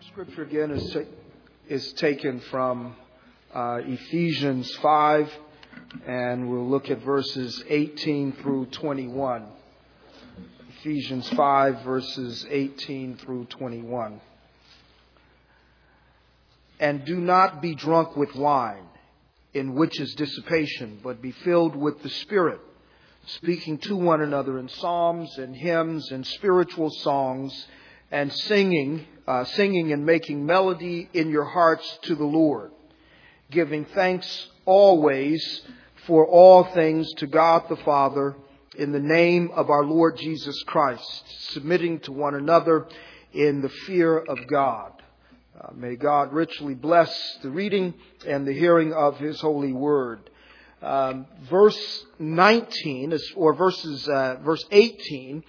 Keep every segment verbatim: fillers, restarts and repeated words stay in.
Scripture again is, ta- is taken from uh, Ephesians five, and we'll look at verses eighteen through twenty-one. Ephesians five, verses eighteen through twenty-one. And do not be drunk with wine, in which is dissipation, but be filled with the Spirit, speaking to one another in psalms and hymns and spiritual songs, and singing, uh, singing and making melody in your hearts to the Lord, giving thanks always for all things to God the Father in the name of our Lord Jesus Christ, submitting to one another in the fear of God. Uh, may God richly bless the reading and the hearing of His holy word. Um, verse nineteen, or verses, uh, verse eighteen,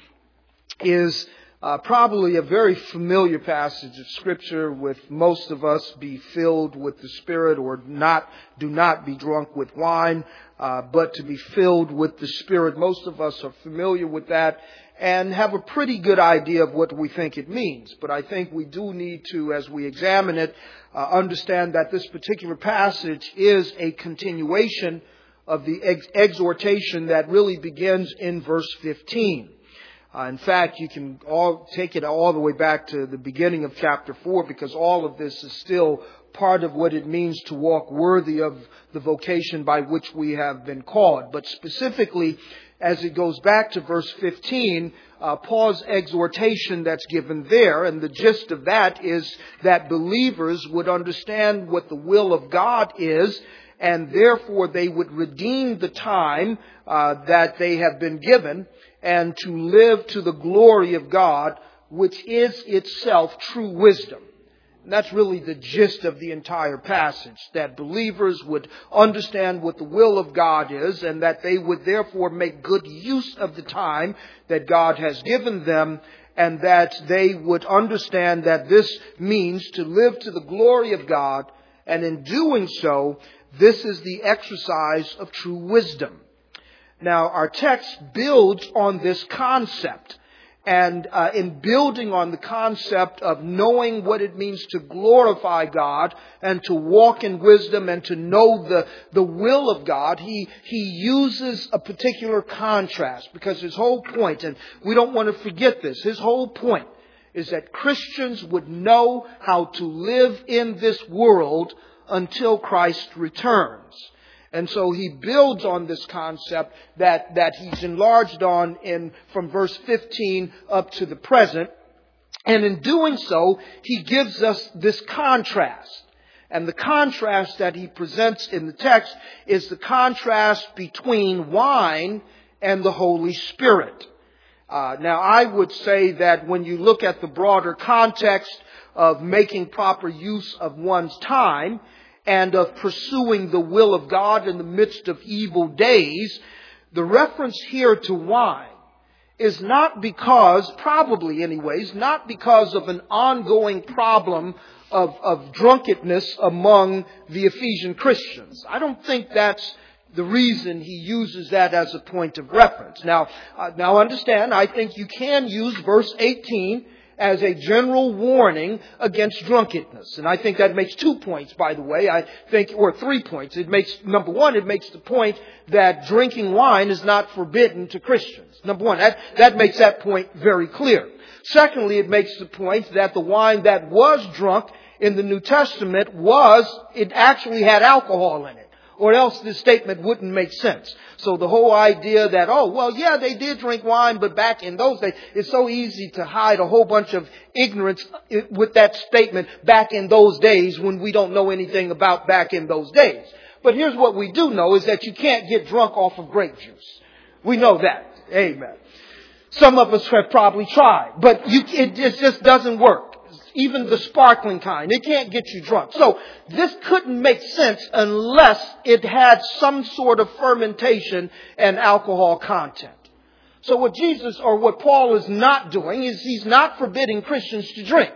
is Uh, probably a very familiar passage of Scripture with most of us. Be filled with the Spirit, or not, do not be drunk with wine, uh, but to be filled with the Spirit. Most of us are familiar with that and have a pretty good idea of what we think it means. But I think we do need to, as we examine it, uh, understand that this particular passage is a continuation of the ex- exhortation that really begins in verse fifteen. Uh, in fact, you can all take it all the way back to the beginning of chapter four, because all of this is still part of what it means to walk worthy of the vocation by which we have been called. But specifically, as it goes back to verse fifteen, uh, Paul's exhortation that's given there, and the gist of that is that believers would understand what the will of God is, and therefore they would redeem the time uh, that they have been given, and to live to the glory of God, which is itself true wisdom. And that's really the gist of the entire passage, that believers would understand what the will of God is, and that they would therefore make good use of the time that God has given them, and that they would understand that this means to live to the glory of God, and in doing so, this is the exercise of true wisdom. Now, our text builds on this concept. And uh, in building on the concept of knowing what it means to glorify God and to walk in wisdom and to know the, the will of God, he, he uses a particular contrast, because his whole point, and we don't want to forget this, his whole point is that Christians would know how to live in this world until Christ returns. And so he builds on this concept that, that he's enlarged on in from verse fifteen up to the present. And in doing so, he gives us this contrast. And the contrast that he presents in the text is the contrast between wine and the Holy Spirit. Uh, now, I would say that when you look at the broader context of making proper use of one's time, and of pursuing the will of God in the midst of evil days, the reference here to wine is not because, probably anyways, not because of an ongoing problem of, of drunkenness among the Ephesian Christians. I don't think that's the reason he uses that as a point of reference. Now, uh, now understand, I think you can use verse eighteen as a general warning against drunkenness. And I think that makes two points, by the way. I think, or three points. It makes, number one, it makes the point that drinking wine is not forbidden to Christians. Number one, that, that makes that point very clear. Secondly, it makes the point that the wine that was drunk in the New Testament was, it actually had alcohol in it. Or else this statement wouldn't make sense. So the whole idea that, oh, well, yeah, they did drink wine, but back in those days, it's so easy to hide a whole bunch of ignorance with that statement, back in those days, when we don't know anything about back in those days. But here's what we do know, is that you can't get drunk off of grape juice. We know that. Amen. Some of us have probably tried, but you, it just doesn't work. Even the sparkling kind, it can't get you drunk. So this couldn't make sense unless it had some sort of fermentation and alcohol content. So what Jesus, or what Paul is not doing, is he's not forbidding Christians to drink.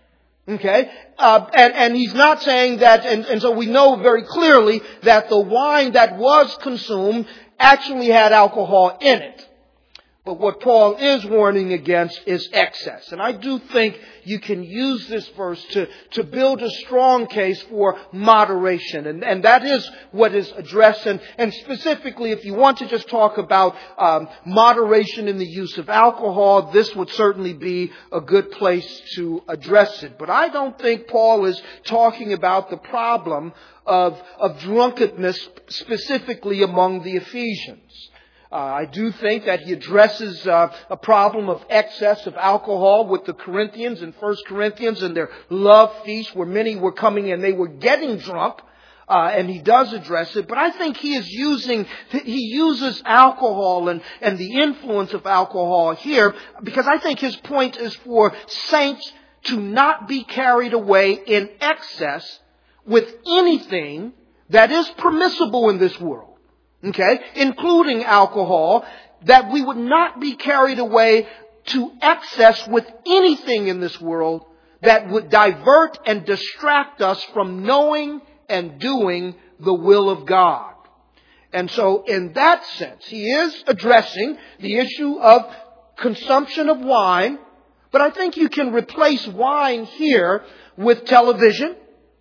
Okay? Uh, and, and he's not saying that, and, and so we know very clearly that the wine that was consumed actually had alcohol in it. But what Paul is warning against is excess. And I do think you can use this verse to, to build a strong case for moderation. And, and that is what is addressed. And, and specifically, if you want to just talk about um, moderation in the use of alcohol, this would certainly be a good place to address it. But I don't think Paul is talking about the problem of, of drunkenness specifically among the Ephesians. Uh, I do think that he addresses uh, a problem of excess of alcohol with the Corinthians in First Corinthians and their love feast where many were coming and they were getting drunk. Uh, and he does address it. But I think he is using, he uses alcohol and, and the influence of alcohol here because I think his point is for saints to not be carried away in excess with anything that is permissible in this world. Okay, including alcohol, that we would not be carried away to excess with anything in this world that would divert and distract us from knowing and doing the will of God. And so in that sense, he is addressing the issue of consumption of wine, but I think you can replace wine here with television.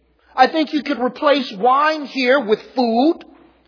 I think you could replace wine here with food.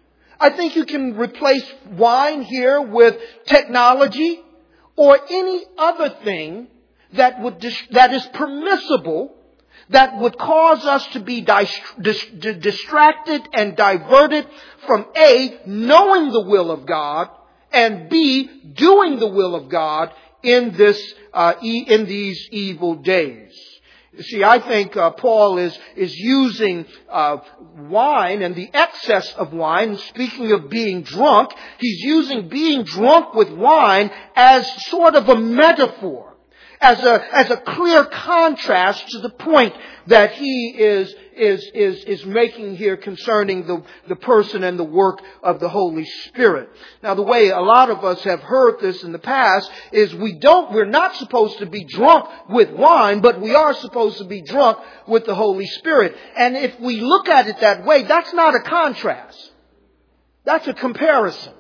I think you can replace wine here with technology or any other thing that would dis- that is permissible that would cause us to be dis- dis- distracted and diverted from A, knowing the will of God, and B, doing the will of God in this uh, e- in these evil days. You see, I think uh, Paul is is using uh, wine and the excess of wine. Speaking of being drunk, he's using being drunk with wine as sort of a metaphor, as a as a clear contrast to the point that he is is is is making here concerning the the person and the work of the Holy Spirit. Now, the way a lot of us have heard this in the past is we don't we're not supposed to be drunk with wine, but we are supposed to be drunk with the Holy Spirit. And if we look at it that way, that's not a contrast. That's a comparison.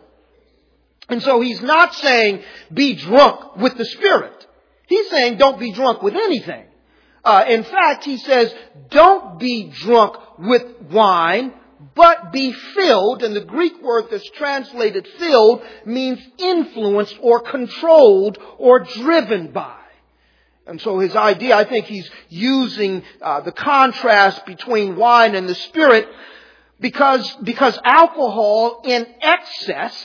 And so he's not saying be drunk with the Spirit. He's saying don't be drunk with anything. Uh, in fact, he says, don't be drunk with wine, but be filled. And the Greek word that's translated filled means influenced or controlled or driven by. And so his idea, I think he's using uh, the contrast between wine and the Spirit because, because alcohol in excess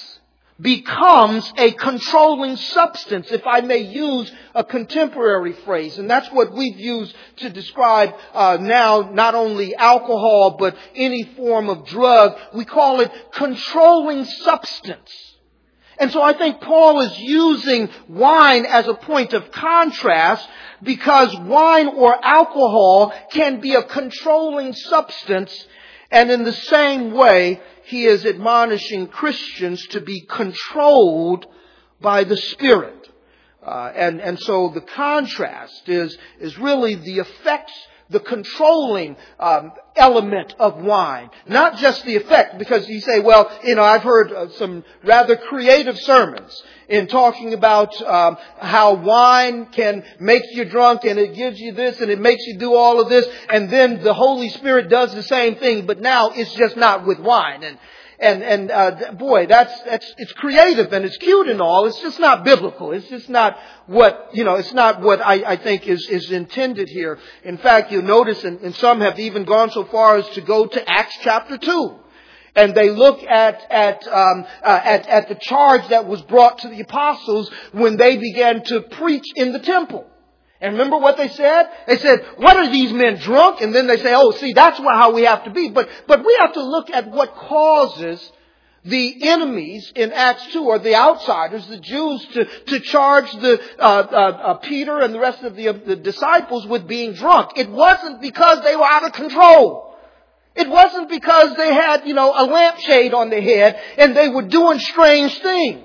becomes a controlling substance, if I may use a contemporary phrase. And that's what we've used to describe uh, now not only alcohol, but any form of drug. We call it controlling substance. And so I think Paul is using wine as a point of contrast because wine or alcohol can be a controlling substance. And in the same way, he is admonishing Christians to be controlled by the Spirit. Uh, and, and so the contrast is, is really the effects, the controlling um, element of wine. Not just the effect, because you say, well, you know, I've heard uh, some rather creative sermons in talking about um, how wine can make you drunk and it gives you this and it makes you do all of this. And then the Holy Spirit does the same thing, but now it's just not with wine. And And, and, uh, boy, that's, that's, it's creative and it's cute and all. It's just not biblical. It's just not what, you know, it's not what I, I think is, is intended here. In fact, you'll notice, and, and some have even gone so far as to go to Acts chapter two. And they look at, at, um, uh, at, at the charge that was brought to the apostles when they began to preach in the temple. And remember what they said? They said, what are these men drunk? And then they say, oh, see, that's how we have to be. But, but we have to look at what causes the enemies in Acts two, or the outsiders, the Jews, to, to charge the, uh, uh, uh, Peter and the rest of the, of the disciples with being drunk. It wasn't because they were out of control. It wasn't because they had, you know, a lampshade on their head and they were doing strange things.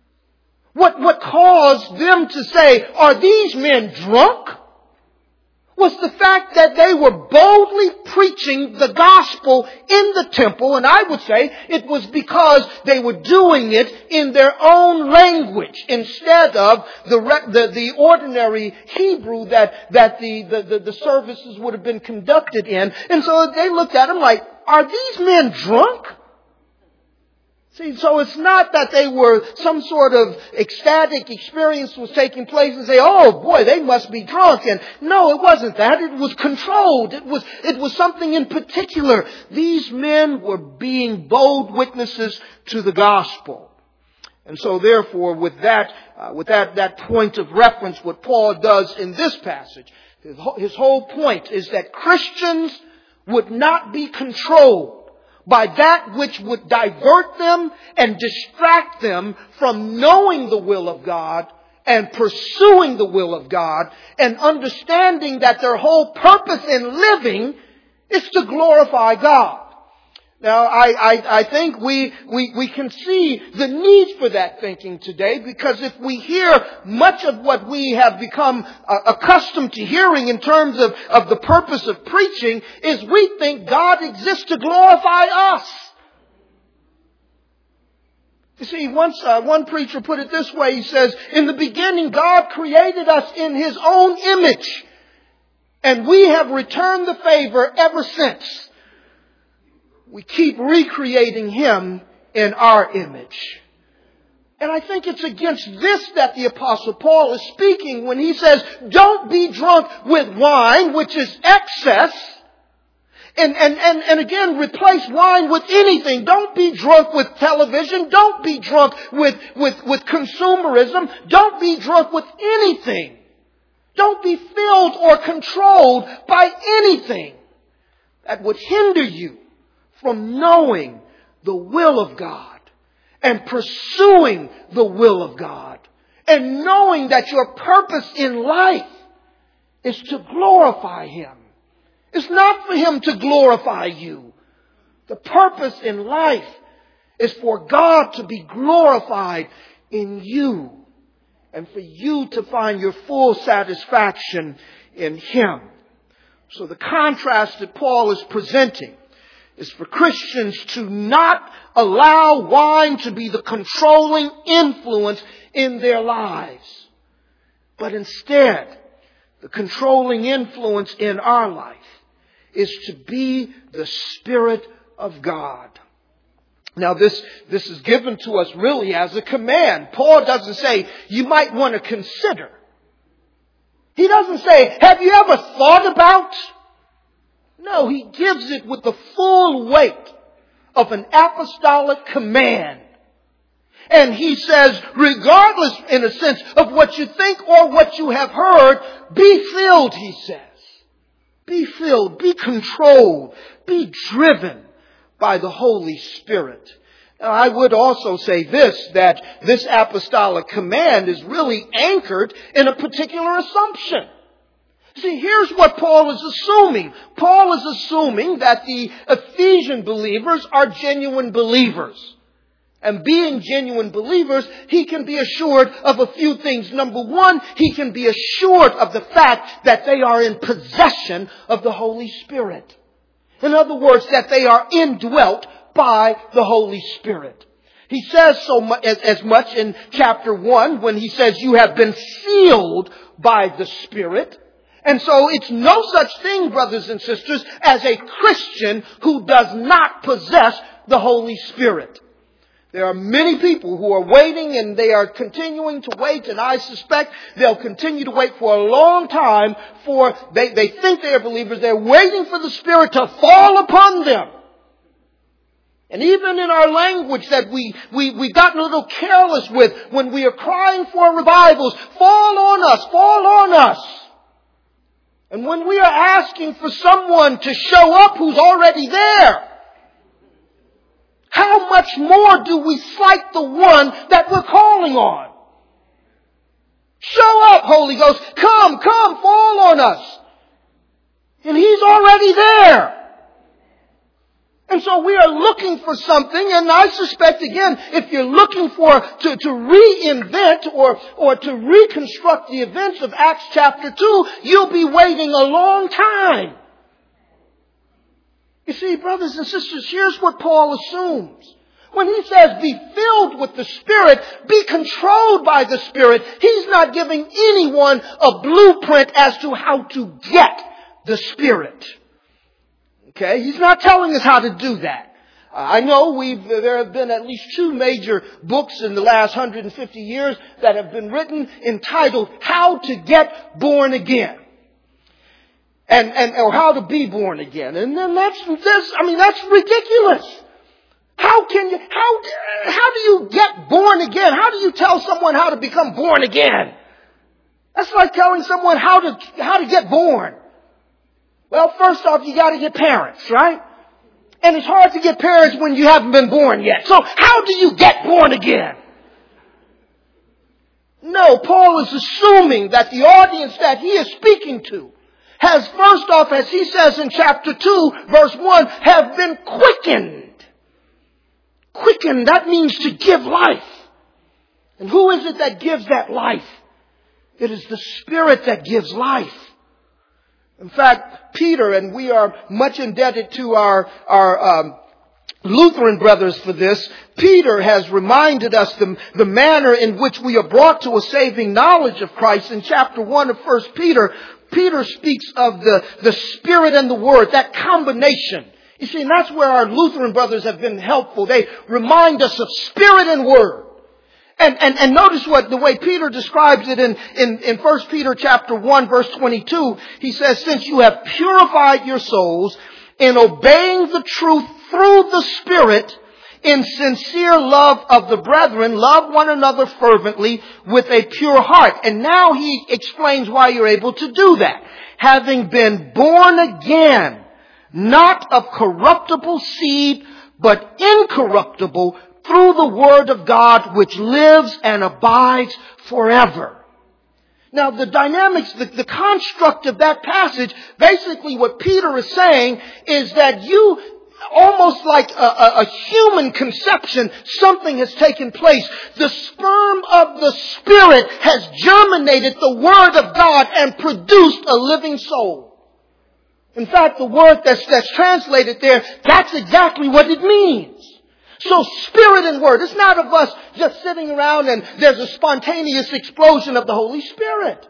What, what caused them to say, are these men drunk? was the fact that they were boldly preaching the gospel in the temple, and I would say it was because they were doing it in their own language instead of the the, the ordinary Hebrew that that the, the, the, the services would have been conducted in. And so they looked at them like, are these men drunk? See, so it's not that they were some sort of ecstatic experience was taking place and say, oh boy, they must be drunk. And no, it wasn't that. It was controlled. It was, it was something in particular. These men were being bold witnesses to the gospel. And so therefore, with that, uh, with that, that point of reference, what Paul does in this passage, his whole, his whole point is that Christians would not be controlled by that which would divert them and distract them from knowing the will of God and pursuing the will of God and understanding that their whole purpose in living is to glorify God. Now, I, I, I think we, we, we can see the need for that thinking today, because if we hear much of what we have become uh, accustomed to hearing in terms of, of the purpose of preaching is we think God exists to glorify us. You see, once uh, one preacher put it this way, he says, in the beginning God created us in His own image, and we have returned the favor ever since. We keep recreating Him in our image. And I think it's against this that the Apostle Paul is speaking when he says, don't be drunk with wine, which is excess. And, and, and, and again, replace wine with anything. Don't be drunk with television. Don't be drunk with, with, with consumerism. Don't be drunk with anything. Don't be filled or controlled by anything that would hinder you from knowing the will of God and pursuing the will of God and knowing that your purpose in life is to glorify Him. It's not for Him to glorify you. The purpose in life is for God to be glorified in you and for you to find your full satisfaction in Him. So the contrast that Paul is presenting is for Christians to not allow wine to be the controlling influence in their lives. But instead, the controlling influence in our life is to be the Spirit of God. Now this, this is given to us really as a command. Paul doesn't say, you might want to consider. He doesn't say, have you ever thought about? No, he gives it with the full weight of an apostolic command. And he says, regardless, in a sense, of what you think or what you have heard, be filled, he says. Be filled, be controlled, be driven by the Holy Spirit. Now, I would also say this, that this apostolic command is really anchored in a particular assumption. See, here's what Paul is assuming. Paul is assuming that the Ephesian believers are genuine believers. And being genuine believers, he can be assured of a few things. Number one, he can be assured of the fact that they are in possession of the Holy Spirit. In other words, that they are indwelt by the Holy Spirit. He says so much, as, as much in chapter one when he says you have been sealed by the Spirit. And so it's no such thing, brothers and sisters, as a Christian who does not possess the Holy Spirit. There are many people who are waiting, and they are continuing to wait, and I suspect they'll continue to wait for a long time for, they, they think they are believers, they're waiting for the Spirit to fall upon them. And even in our language that we, we, we've gotten a little careless with when we are crying for revivals, fall on us, fall on us. And when we are asking for someone to show up who's already there, how much more do we slight the one that we're calling on? Show up, Holy Ghost. Come, come, fall on us. And He's already there. And so we are looking for something, and I suspect, again, if you're looking for to, to reinvent or, or to reconstruct the events of Acts chapter two, you'll be waiting a long time. You see, brothers and sisters, here's what Paul assumes. When he says, be filled with the Spirit, be controlled by the Spirit, he's not giving anyone a blueprint as to how to get the Spirit. Okay? He's not telling us how to do that. Uh, I know we've, there have been at least two major books in the last one hundred fifty years that have been written entitled How to Get Born Again. And, and, or How to Be Born Again. And then that's, that's, I mean, that's ridiculous. How can you, how, how do you get born again? How do you tell someone how to become born again? That's like telling someone how to, how to get born. Well, first off, you got to get parents, right? And it's hard to get parents when you haven't been born yet. So how do you get born again? No, Paul is assuming that the audience that he is speaking to has, first off, as he says in chapter two, verse one, have been quickened. Quickened, that means to give life. And who is it that gives that life? It is the Spirit that gives life. In fact, Peter, and we are much indebted to our, our um, Lutheran brothers for this, Peter has reminded us the, the manner in which we are brought to a saving knowledge of Christ. In chapter one of First Peter, Peter speaks of the, the Spirit and the Word, that combination. You see, and that's where our Lutheran brothers have been helpful. They remind us of Spirit and Word. And, and, and notice what, the way Peter describes it in, in, in First Peter chapter one, verse twenty-two. He says, since you have purified your souls in obeying the truth through the Spirit, in sincere love of the brethren, love one another fervently with a pure heart. And now he explains why you're able to do that. Having been born again, not of corruptible seed, but incorruptible, through the Word of God, which lives and abides forever. Now, the dynamics, the, the construct of that passage, basically what Peter is saying is that you, almost like a, a, a human conception, something has taken place. The sperm of the Spirit has germinated the Word of God and produced a living soul. In fact, the word that's, that's translated there, that's exactly what it means. So Spirit and Word, it's not of us just sitting around and there's a spontaneous explosion of the Holy Spirit.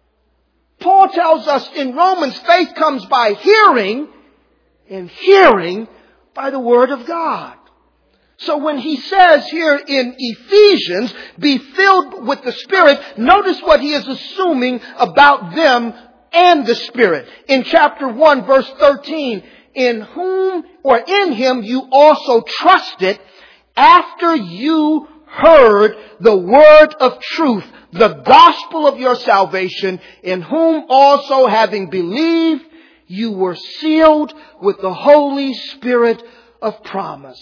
Paul tells us in Romans, faith comes by hearing, and hearing by the Word of God. So when he says here in Ephesians, be filled with the Spirit, notice what he is assuming about them and the Spirit. In chapter one, verse thirteen, in whom or in him you also trusted after you heard the word of truth, the gospel of your salvation, in whom also having believed, you were sealed with the Holy Spirit of promise.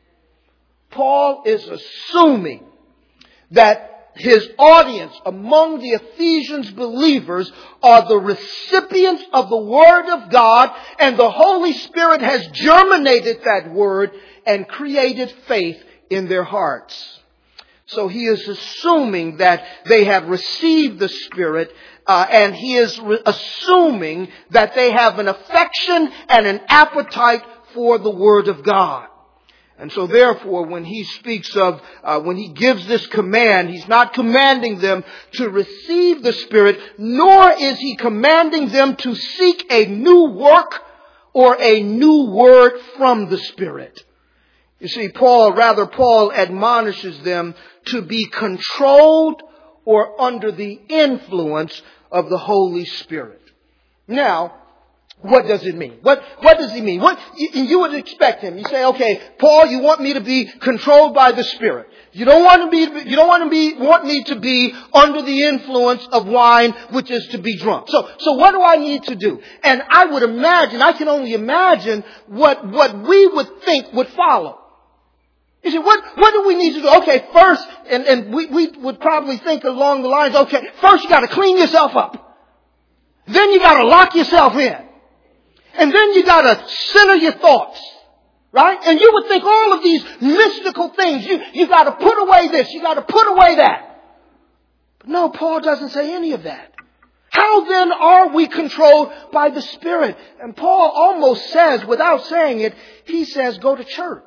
Paul is assuming that his audience among the Ephesians believers are the recipients of the Word of God, and the Holy Spirit has germinated that Word and created faith in their hearts. So he is assuming that they have received the Spirit, uh, and he is re- assuming that they have an affection and an appetite for the Word of God. And so therefore, when he speaks of, uh, when he gives this command, he's not commanding them to receive the Spirit, nor is he commanding them to seek a new work or a new word from the Spirit. You see, Paul, rather Paul admonishes them to be controlled or under the influence of the Holy Spirit. Now, what does it mean? What, what does he mean? What, you, you would expect him. You say, okay, Paul, you want me to be controlled by the Spirit. You don't want to be, you don't want to be, want me to be under the influence of wine, which is to be drunk. So, so what do I need to do? And I would imagine, I can only imagine what, what we would think would follow. You see, what, what do we need to do? Okay, first, and, and we, we would probably think along the lines, okay, first you got to clean yourself up. Then you got to lock yourself in. And then you got to center your thoughts. Right? And you would think all of these mystical things, you, you got to put away this, you got to put away that. But no, Paul doesn't say any of that. How then are we controlled by the Spirit? And Paul almost says, without saying it, he says, go to church.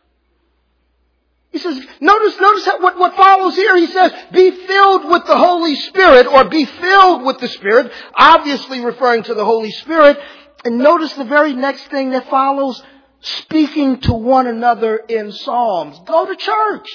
He says, notice, notice what, what follows here. He says, be filled with the Holy Spirit, or be filled with the Spirit, obviously referring to the Holy Spirit. And notice the very next thing that follows, speaking to one another in psalms. Go to church.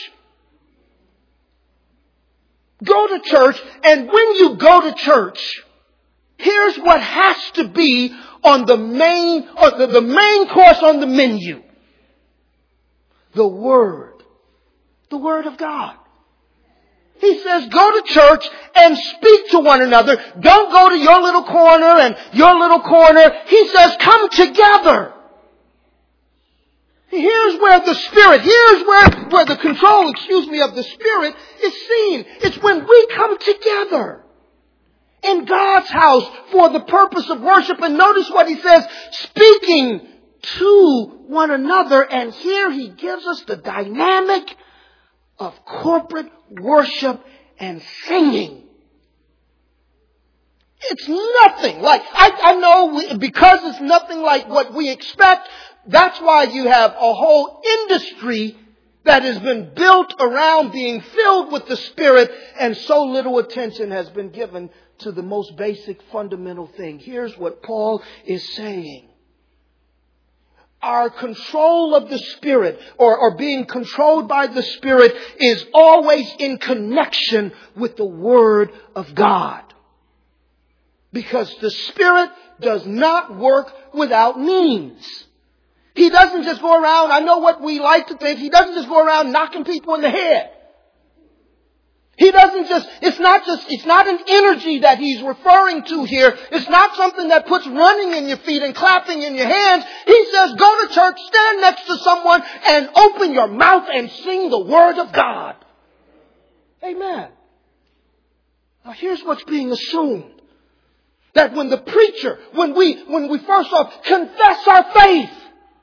Go to church, and when you go to church, here's what has to be on the main, or the, the main course on the menu. The Word. The Word of God. He says, go to church and speak to one another. Don't go to your little corner and your little corner. He says, come together. Here's where the Spirit, here's where, where the control, excuse me, of the Spirit is seen. It's when we come together in God's house for the purpose of worship. And notice what he says, speaking to one another. And here he gives us the dynamic of corporate worship and singing. It's nothing like, I, I know we, because it's nothing like what we expect, that's why you have a whole industry that has been built around being filled with the Spirit, and so little attention has been given to the most basic fundamental thing. Here's what Paul is saying. Our control of the Spirit, or, or being controlled by the Spirit, is always in connection with the Word of God. Because the Spirit does not work without means. He doesn't just go around, I know what we like to think, he doesn't just go around knocking people in the head. He doesn't just, it's not just, it's not an energy that he's referring to here. It's not something that puts running in your feet and clapping in your hands. He says, go to church, stand next to someone, and open your mouth and sing the Word of God. Amen. Now here's what's being assumed. That when the preacher, when we, when we first off confess our faith,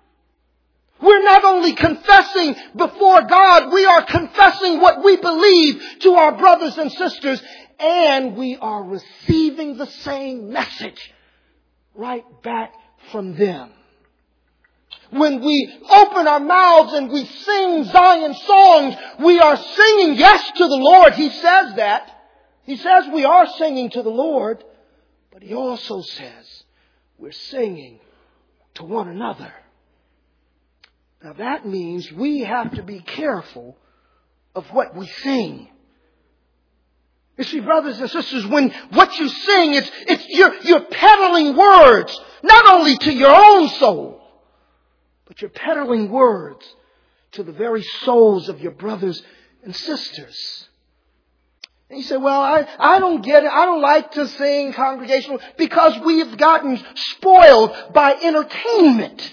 we're not only confessing before God, we are confessing what we believe to our brothers and sisters, and we are receiving the same message right back from them. When we open our mouths and we sing Zion songs, we are singing yes to the Lord. He says that. He says we are singing to the Lord, but he also says we're singing to one another. Now that means we have to be careful of what we sing. You see, brothers and sisters, when what you sing, it's, it's, you're, you're peddling words, not only to your own soul, but you're peddling words to the very souls of your brothers and sisters. And you say, well, I, I don't get it. I don't like to sing congregational because we've gotten spoiled by entertainment.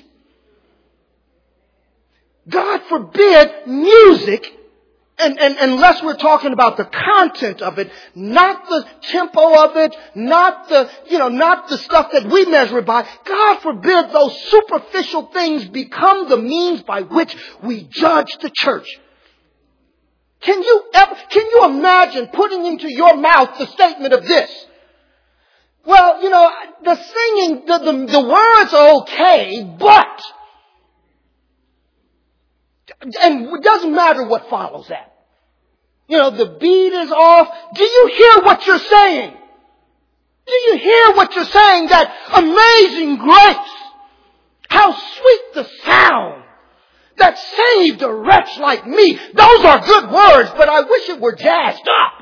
God forbid music, and, and unless we're talking about the content of it, not the tempo of it, not the, you know, not the stuff that we measure it by. God forbid those superficial things become the means by which we judge the church. Can you ever, can you imagine putting into your mouth the statement of this? Well, you know, the singing, the, the, the words are okay, but... And it doesn't matter what follows that. You know, the beat is off. Do you hear what you're saying? Do you hear what you're saying? That amazing grace. How sweet the sound that saved a wretch like me. Those are good words, but I wish it were jazzed up.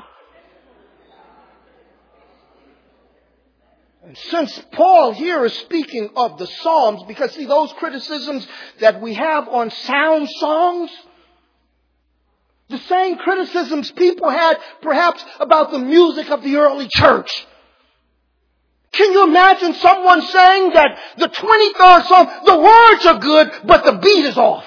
And since Paul here is speaking of the Psalms, because see, those criticisms that we have on sound songs, the same criticisms people had perhaps about the music of the early church. Can you imagine someone saying that the twenty-third Psalm, the words are good, but the beat is off?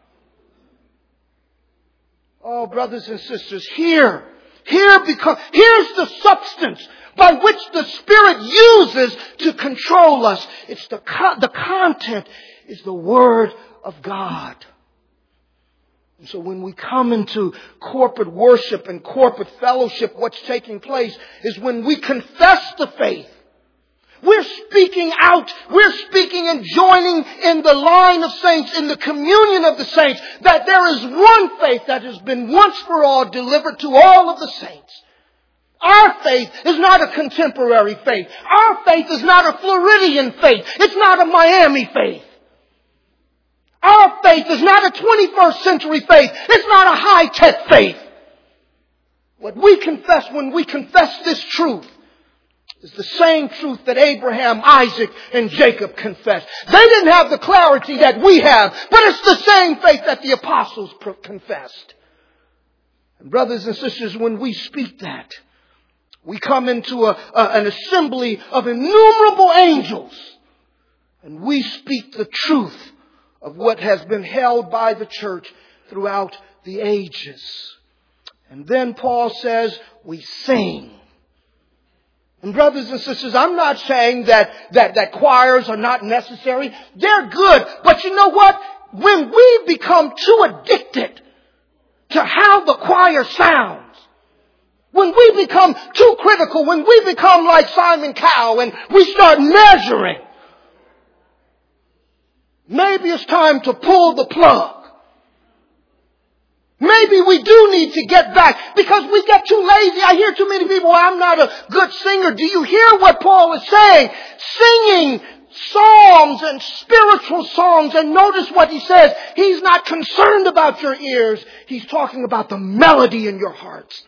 Oh, brothers and sisters, here, here because, here's the substance by which the Spirit uses to control us. It's the, co- the content is the Word of God. And so when we come into corporate worship and corporate fellowship, what's taking place is when we confess the faith. We're speaking out. We're speaking and joining in the line of saints, in the communion of the saints, that there is one faith that has been once for all delivered to all of the saints. Our faith is not a contemporary faith. Our faith is not a Floridian faith. It's not a Miami faith. Our faith is not a twenty-first century faith. It's not a high-tech faith. What we confess when we confess this truth is the same truth that Abraham, Isaac, and Jacob confessed. They didn't have the clarity that we have, but it's the same faith that the apostles confessed. And brothers and sisters, when we speak that, we come into a, a, an assembly of innumerable angels, and we speak the truth of what has been held by the church throughout the ages. And then Paul says, we sing. And brothers and sisters, I'm not saying that, that, that choirs are not necessary. They're good. But you know what? When we become too addicted to how the choir sounds, when we become too critical, when we become like Simon Cowell and we start measuring, maybe it's time to pull the plug. Maybe we do need to get back because we get too lazy. I hear too many people, I'm not a good singer. Do you hear what Paul is saying? Singing psalms and spiritual songs. And notice what he says. He's not concerned about your ears. He's talking about the melody in your hearts.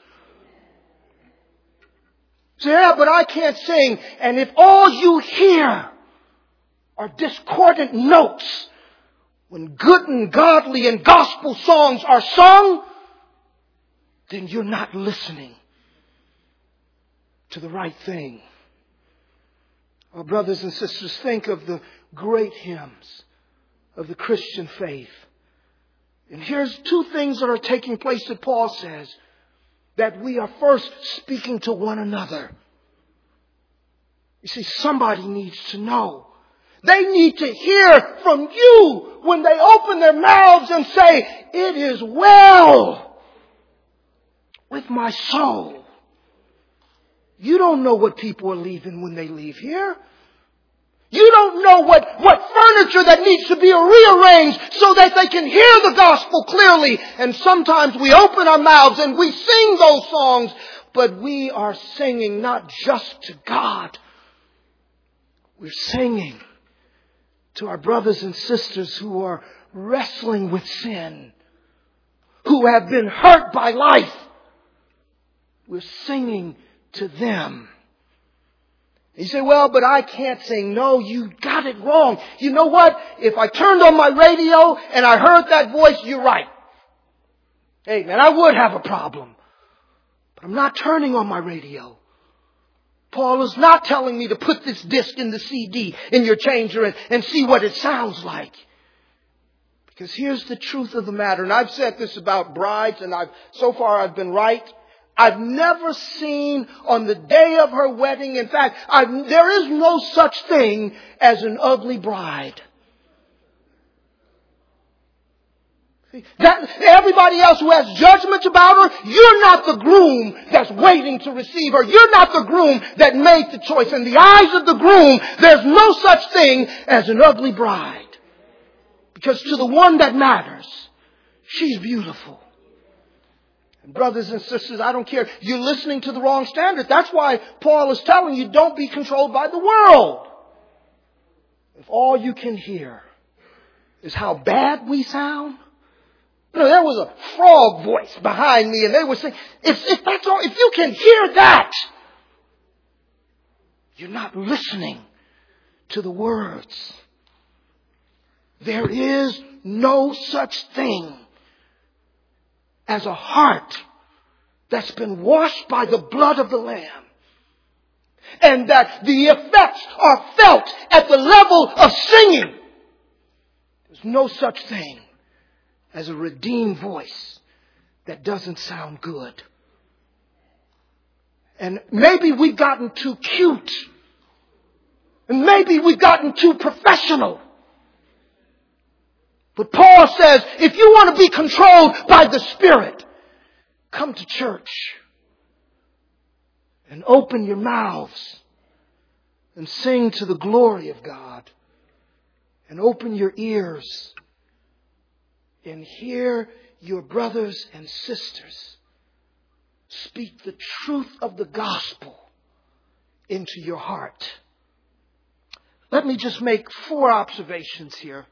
So, yeah, but I can't sing. And if all you hear are discordant notes, when good and godly and gospel songs are sung, then you're not listening to the right thing. Oh, brothers and sisters, think of the great hymns of the Christian faith. And here's two things that are taking place that Paul says. That we are first speaking to one another. You see, somebody needs to know. They need to hear from you when they open their mouths and say, it is well with my soul. You don't know what people are leaving when they leave here. You don't know what, what furniture that needs to be rearranged so that they can hear the gospel clearly. And sometimes we open our mouths and we sing those songs, but we are singing not just to God. We're singing to our brothers and sisters who are wrestling with sin, who have been hurt by life. We're singing to them. You say, well, but I can't sing. No, you got it wrong. You know what? If I turned on my radio and I heard that voice, you're right. Hey, man, I would have a problem. But I'm not turning on my radio. Paul is not telling me to put this disc in the C D in your changer and, and see what it sounds like. Because here's the truth of the matter. And I've said this about brides, and I've so far I've been right. I've never seen on the day of her wedding. In fact, I've, there is no such thing as an ugly bride. That, everybody else who has judgments about her, you're not the groom that's waiting to receive her. You're not the groom that made the choice. In the eyes of the groom, there's no such thing as an ugly bride. Because to the one that matters, she's beautiful. And brothers and sisters, I don't care. You're listening to the wrong standard. That's why Paul is telling you, don't be controlled by the world. If all you can hear is how bad we sound. You know, there was a frog voice behind me and they were saying, if, if that's all, if you can hear that, you're not listening to the words. There is no such thing as a heart that's been washed by the blood of the Lamb. And that the effects are felt at the level of singing. There's no such thing as a redeemed voice that doesn't sound good. And maybe we've gotten too cute. And maybe we've gotten too professional. But Paul says, if you want to be controlled by the Spirit, come to church and open your mouths and sing to the glory of God, and open your ears and hear your brothers and sisters speak the truth of the gospel into your heart. Let me just make four observations here.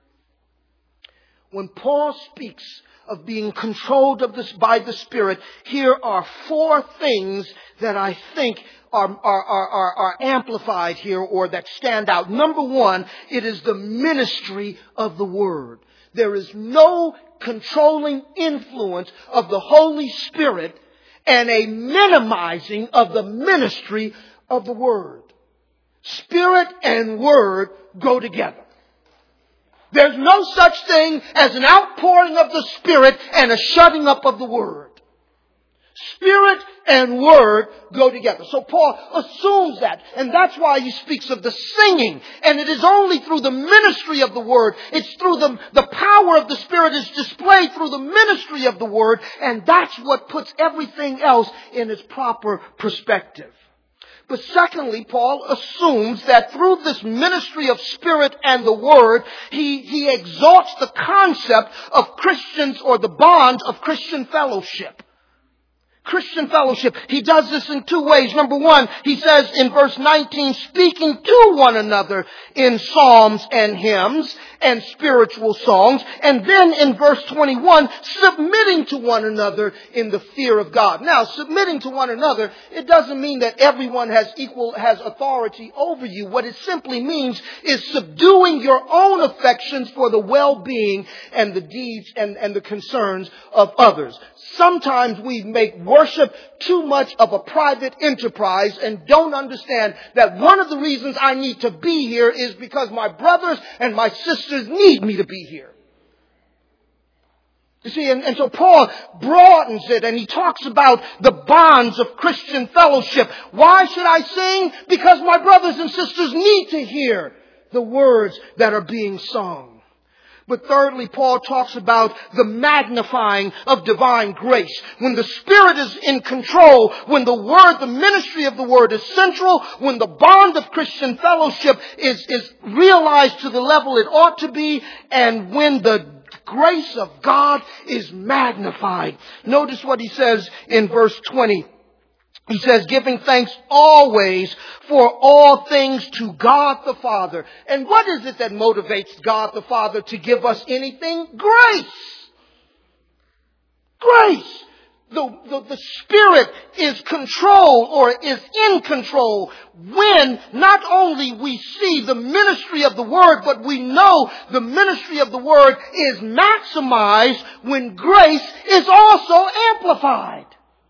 When Paul speaks of being controlled of this by the Spirit, here are four things that I think are, are, are, are, are amplified here or that stand out. Number one, it is the ministry of the Word. There is no controlling influence of the Holy Spirit and a minimizing of the ministry of the Word. Spirit and Word go together. There's no such thing as an outpouring of the Spirit and a shutting up of the Word. Spirit and Word go together. So Paul assumes that. And that's why he speaks of the singing. And it is only through the ministry of the Word. It's through the, the power of the Spirit is displayed through the ministry of the Word. And that's what puts everything else in its proper perspective. But secondly, Paul assumes that through this ministry of Spirit and the Word, he, he exalts the concept of Christians or the bond of Christian fellowship. Christian fellowship. He does this in two ways. Number one, he says in verse nineteen, speaking to one another in psalms and hymns and spiritual songs. And then in verse twenty-one, submitting to one another in the fear of God. Now, submitting to one another, it doesn't mean that everyone has equal, has authority over you. What it simply means is subduing your own affections for the well-being and the deeds and, and the concerns of others. Sometimes we make worship too much of a private enterprise and don't understand that one of the reasons I need to be here is because my brothers and my sisters need me to be here. You see, and, and so Paul broadens it and he talks about the bonds of Christian fellowship. Why should I sing? Because my brothers and sisters need to hear the words that are being sung. But thirdly, Paul talks about the magnifying of divine grace. When the Spirit is in control, when the Word, the ministry of the Word is central, when the bond of Christian fellowship is, is realized to the level it ought to be, and when the grace of God is magnified. Notice what he says in verse twenty. He says, giving thanks always for all things to God the Father. And what is it that motivates God the Father to give us anything? Grace. Grace. The, the, the Spirit is control or is in control when not only we see the ministry of the Word, but we know the ministry of the Word is maximized when grace is also amplified.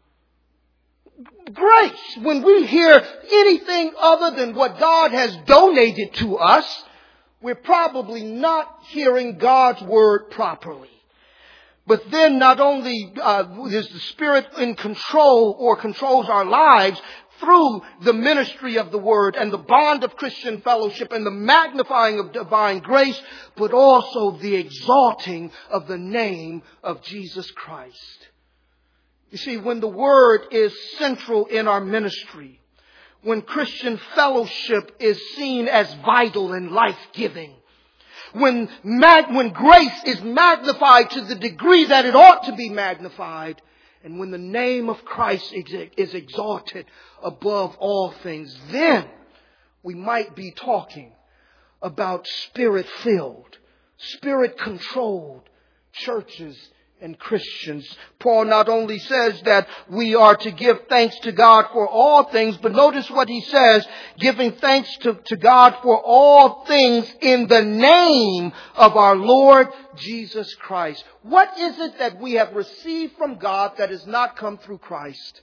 Grace, when we hear anything other than what God has donated to us, we're probably not hearing God's Word properly. But then not only uh, is the Spirit in control or controls our lives through the ministry of the Word and the bond of Christian fellowship and the magnifying of divine grace, but also the exalting of the name of Jesus Christ. You see, when the Word is central in our ministry, when Christian fellowship is seen as vital and life-giving, when, mag- when grace is magnified to the degree that it ought to be magnified, and when the name of Christ is exalted above all things, then we might be talking about Spirit-filled, Spirit-controlled churches and Christians. Paul not only says that we are to give thanks to God for all things, but notice what he says, giving thanks to, to God for all things in the name of our Lord Jesus Christ. What is it that we have received from God that has not come through Christ?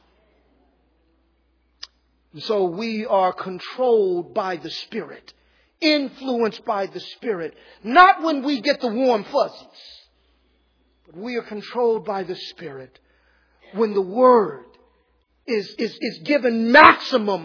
So we are controlled by the Spirit, influenced by the Spirit, not when we get the warm fuzzies. We are controlled by the Spirit when the Word is, is, is given maximum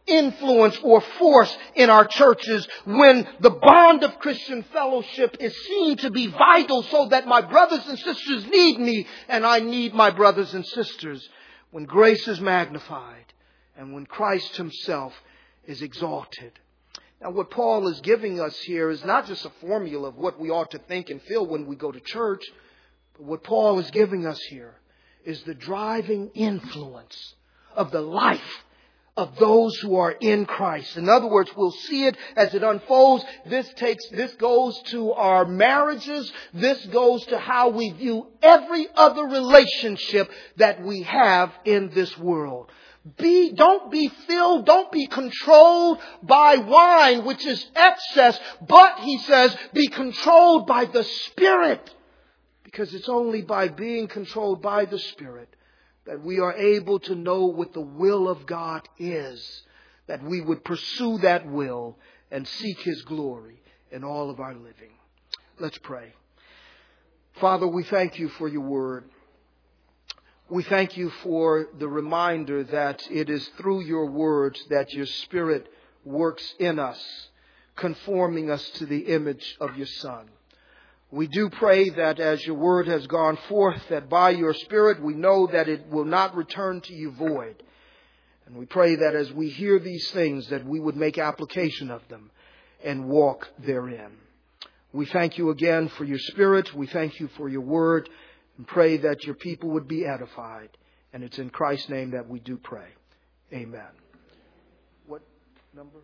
influence or force in our churches when the bond of Christian fellowship is seen to be vital, so that my brothers and sisters need me and I need my brothers and sisters. When grace is magnified and when Christ himself is exalted. Now, what Paul is giving us here is not just a formula of what we ought to think and feel when we go to church. But what Paul is giving us here is the driving influence of the life of those who are in Christ. In other words, we'll see it as it unfolds. This takes, this goes to our marriages. This goes to how we view every other relationship that we have in this world. Be, don't be filled, don't be controlled by wine, which is excess, but, he says, be controlled by the Spirit. Because it's only by being controlled by the Spirit that we are able to know what the will of God is, that we would pursue that will and seek His glory in all of our living. Let's pray. Father, we thank You for Your word. We thank You for the reminder that it is through Your words that Your Spirit works in us, conforming us to the image of Your Son. We do pray that as Your word has gone forth, that by Your Spirit we know that it will not return to You void. And we pray that as we hear these things, that we would make application of them and walk therein. We thank You again for Your Spirit. We thank You for Your word. And pray that Your people would be edified. And it's in Christ's name that we do pray. Amen. What number?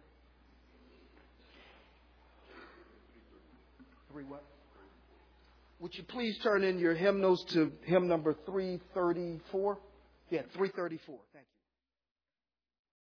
Three what? Would you please turn in your hymnals to hymn number three thirty-four? Yeah, three thirty-four. Thank you.